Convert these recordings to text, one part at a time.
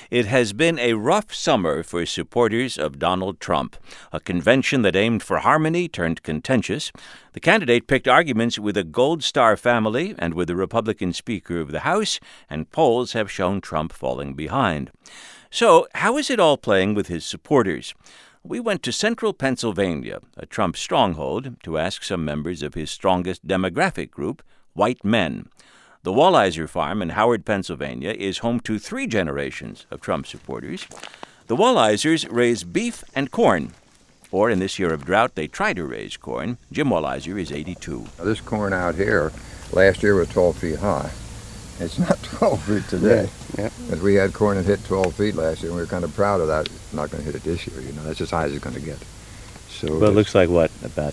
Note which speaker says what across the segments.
Speaker 1: It has been a rough summer for supporters of Donald Trump. A convention that aimed for harmony turned contentious. The candidate picked arguments with a Gold Star family and with the Republican Speaker of the House, and polls have shown Trump falling behind. So, how is it all playing with his supporters? We went to central Pennsylvania, a Trump stronghold, to ask some members of his strongest demographic group, white men. The Walliser Farm in Howard, Pennsylvania, is home to 3 generations of Trump supporters. The Wallisers raise beef and corn. Or, in this year of drought, they try to raise corn. Jim Walliser is 82.
Speaker 2: Now, this corn out here last year was 12 feet high. It's not 12 feet today.
Speaker 3: Yeah.
Speaker 2: Because we had corn that hit 12 feet last year, and we were kind of proud of that. It's not going to hit it this year, That's as high as it's going to get.
Speaker 1: So well, it looks like, what, about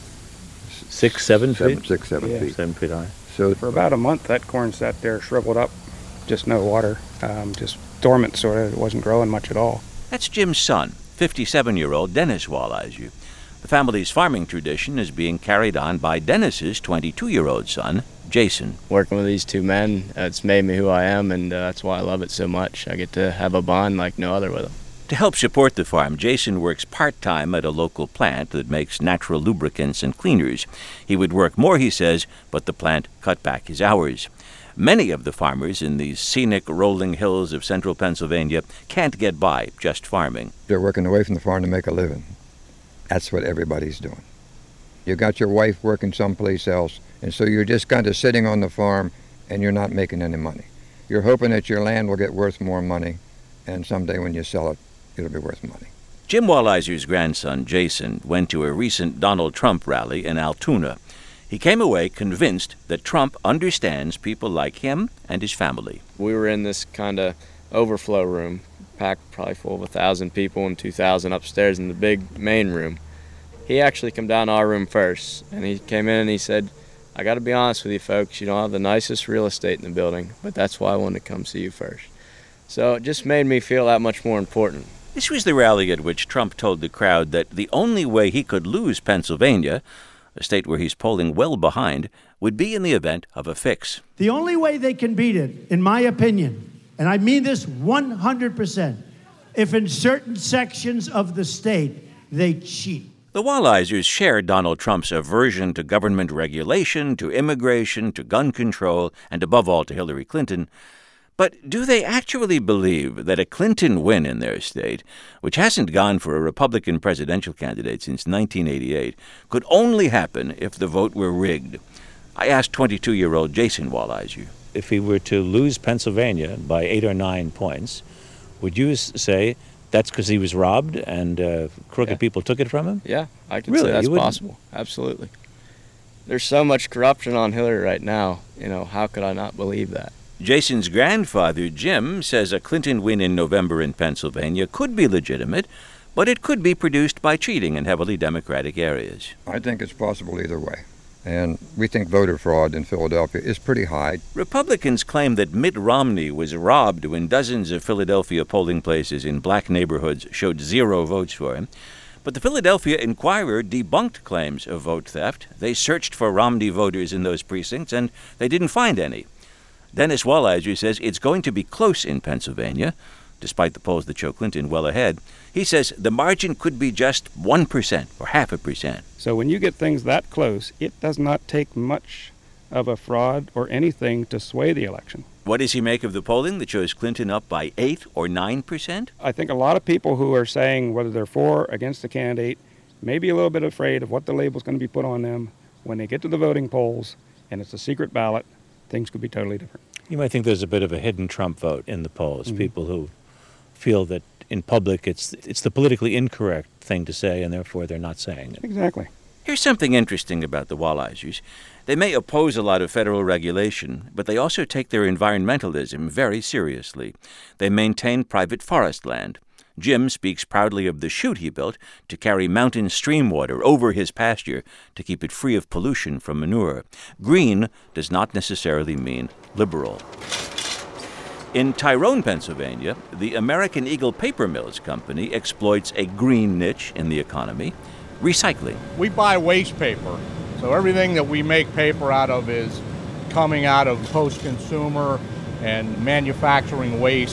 Speaker 1: 6, 7 feet?
Speaker 2: 6, 7 feet.
Speaker 1: 7 feet high.
Speaker 3: So for about a month, that corn sat there shriveled up, just no water, just dormant sort of. It wasn't growing much at all.
Speaker 1: That's Jim's son, 57-year-old Dennis Walliser. The family's farming tradition is being carried on by Dennis's 22-year-old son, Jason.
Speaker 4: Working with these 2 men, it's made me who I am, and that's why I love it so much. I get to have a bond like no other with them.
Speaker 1: To help support the farm, Jason works part-time at a local plant that makes natural lubricants and cleaners. He would work more, he says, but the plant cut back his hours. Many of the farmers in these scenic rolling hills of central Pennsylvania can't get by just farming.
Speaker 2: They're working away from the farm to make a living. That's what everybody's doing. You got your wife working someplace else, and so you're just kind of sitting on the farm and you're not making any money. You're hoping that your land will get worth more money, and someday when you sell it, it'll be worth money.
Speaker 1: Jim Walliser's grandson, Jason, went to a recent Donald Trump rally in Altoona. He came away convinced that Trump understands people like him and his family.
Speaker 4: We were in this kind of overflow room, packed probably full of 1,000 people and 2,000 upstairs in the big main room. He actually came down to our room first, and he came in and he said, "I got to be honest with you folks, you don't have the nicest real estate in the building, but that's why I wanted to come see you first." So it just made me feel that much more important.
Speaker 1: This was the rally at which Trump told the crowd that the only way he could lose Pennsylvania, a state where he's polling well behind, would be in the event of a fix.
Speaker 5: The only way they can beat it, in my opinion, and I mean this 100%, if in certain sections of the state they cheat.
Speaker 1: The Wallisers share Donald Trump's aversion to government regulation, to immigration, to gun control, and above all to Hillary Clinton. But do they actually believe that a Clinton win in their state, which hasn't gone for a Republican presidential candidate since 1988, could only happen if the vote were rigged? I asked 22-year-old Jason Walliser.
Speaker 6: If he were to lose Pennsylvania by 8 or 9 points, would you say that's because he was robbed and crooked people took it from him?
Speaker 4: Yeah, I can say that's possible. Absolutely. There's so much corruption on Hillary right now. How could I not believe that?
Speaker 1: Jason's grandfather, Jim, says a Clinton win in November in Pennsylvania could be legitimate, but it could be produced by cheating in heavily Democratic areas.
Speaker 2: I think it's possible either way. And we think voter fraud in Philadelphia is pretty high.
Speaker 1: Republicans claim that Mitt Romney was robbed when dozens of Philadelphia polling places in black neighborhoods showed 0 votes for him. But the Philadelphia Inquirer debunked claims of vote theft. They searched for Romney voters in those precincts, and they didn't find any. Dennis Walliser says it's going to be close in Pennsylvania, despite the polls that show Clinton well ahead. He says the margin could be just 1% or 0.5%.
Speaker 3: So when you get things that close, it does not take much of a fraud or anything to sway the election.
Speaker 1: What does he make of the polling that shows Clinton up by 8 or 9%?
Speaker 3: I think a lot of people who are saying whether they're for or against the candidate may be a little bit afraid of what the label's going to be put on them. When they get to the voting polls and it's a secret ballot, things could be totally different.
Speaker 6: You might think there's a bit of a hidden Trump vote in the polls, people who feel that in public it's the politically incorrect thing to say, and therefore they're not saying it.
Speaker 3: Exactly.
Speaker 1: Here's something interesting about the Wallisers. They may oppose a lot of federal regulation, but they also take their environmentalism very seriously. They maintain private forest land. Jim speaks proudly of the chute he built to carry mountain stream water over his pasture to keep it free of pollution from manure. Green does not necessarily mean liberal. In Tyrone, Pennsylvania, the American Eagle Paper Mills Company exploits a green niche in the economy, recycling.
Speaker 7: We buy waste paper, so everything that we make paper out of is coming out of post-consumer and manufacturing waste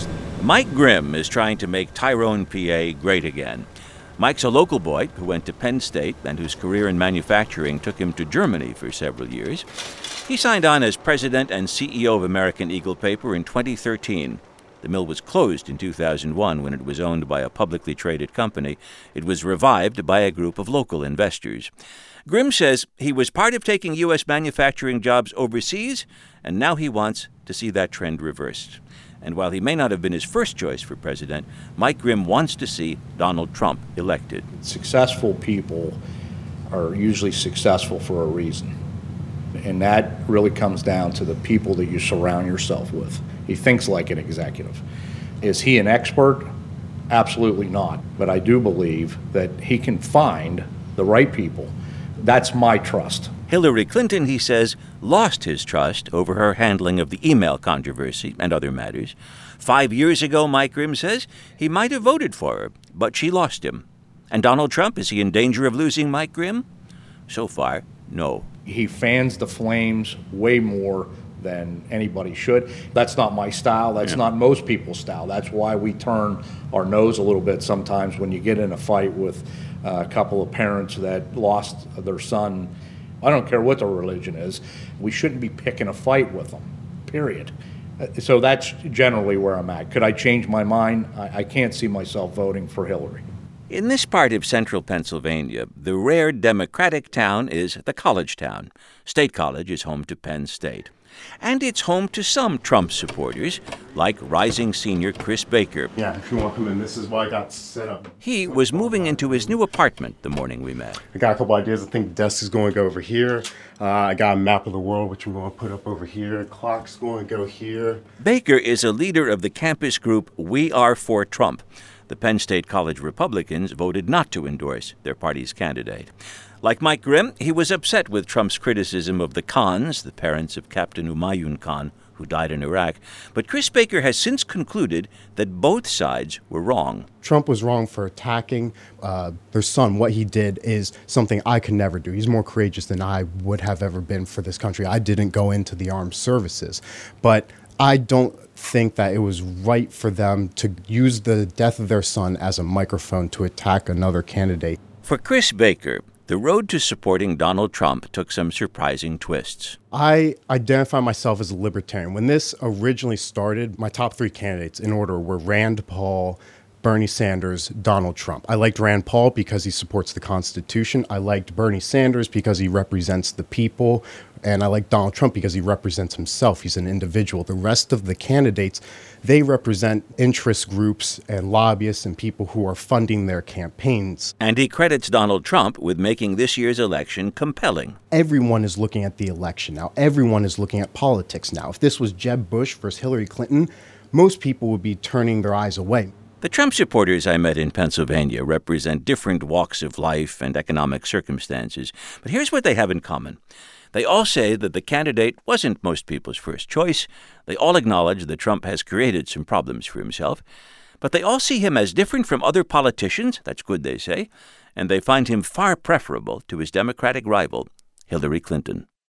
Speaker 1: Mike Grimm is trying to make Tyrone, PA great again. Mike's a local boy who went to Penn State and whose career in manufacturing took him to Germany for several years. He signed on as president and CEO of American Eagle Paper in 2013. The mill was closed in 2001 when it was owned by a publicly traded company. It was revived by a group of local investors. Grimm says he was part of taking U.S. manufacturing jobs overseas, and now he wants to see that trend reversed. And while he may not have been his first choice for president, Mike Grimm wants to see Donald Trump elected.
Speaker 8: Successful people are usually successful for a reason. And that really comes down to the people that you surround yourself with. He thinks like an executive. Is he an expert? Absolutely not. But I do believe that he can find the right people. That's my trust.
Speaker 1: Hillary Clinton, he says, lost his trust over her handling of the email controversy and other matters. 5 years ago, Mike Grimm says, he might have voted for her, but she lost him. And Donald Trump, is he in danger of losing Mike Grimm? So far, no.
Speaker 8: He fans the flames way more than anybody should. That's not my style. That's not most people's style. That's why we turn our nose a little bit sometimes when you get in a fight with a couple of parents that lost their son. I don't care what their religion is. We shouldn't be picking a fight with them, period. So that's generally where I'm at. Could I change my mind? I can't see myself voting for Hillary.
Speaker 1: In this part of central Pennsylvania, the rare Democratic town is the college town. State College is home to Penn State. And it's home to some Trump supporters, like rising senior Chris Baker.
Speaker 9: Yeah, if you want to come in, this is why I got set up.
Speaker 1: He was moving into his new apartment the morning we met.
Speaker 9: I got a couple ideas. I think the desk is going to go over here. I got a map of the world, which I'm going to put up over here. Clock's going to go here.
Speaker 1: Baker is a leader of the campus group We Are for Trump. The Penn State College Republicans voted not to endorse their party's candidate. Like Mike Grimm, he was upset with Trump's criticism of the Khans, the parents of Captain Humayun Khan, who died in Iraq. But Chris Baker has since concluded that both sides were wrong.
Speaker 10: Trump was wrong for attacking their son. What he did is something I could never do. He's more courageous than I would have ever been for this country. I didn't go into the armed services. But I don't think that it was right for them to use the death of their son as a microphone to attack another candidate.
Speaker 1: For Chris Baker, the road to supporting Donald Trump took some surprising twists.
Speaker 10: I identify myself as a libertarian. When this originally started, my top three candidates in order were Rand Paul, Bernie Sanders, Donald Trump. I liked Rand Paul because he supports the Constitution. I liked Bernie Sanders because he represents the people. And I like Donald Trump because he represents himself. He's an individual. The rest of the candidates, they represent interest groups and lobbyists and people who are funding their campaigns.
Speaker 1: And he credits Donald Trump with making this year's election compelling.
Speaker 10: Everyone is looking at the election now. Everyone is looking at politics now. If this was Jeb Bush versus Hillary Clinton, most people would be turning their eyes away.
Speaker 1: The Trump supporters I met in Pennsylvania represent different walks of life and economic circumstances. But here's what they have in common. They all say that the candidate wasn't most people's first choice. They all acknowledge that Trump has created some problems for himself. But they all see him as different from other politicians, that's good, they say, and they find him far preferable to his Democratic rival, Hillary Clinton.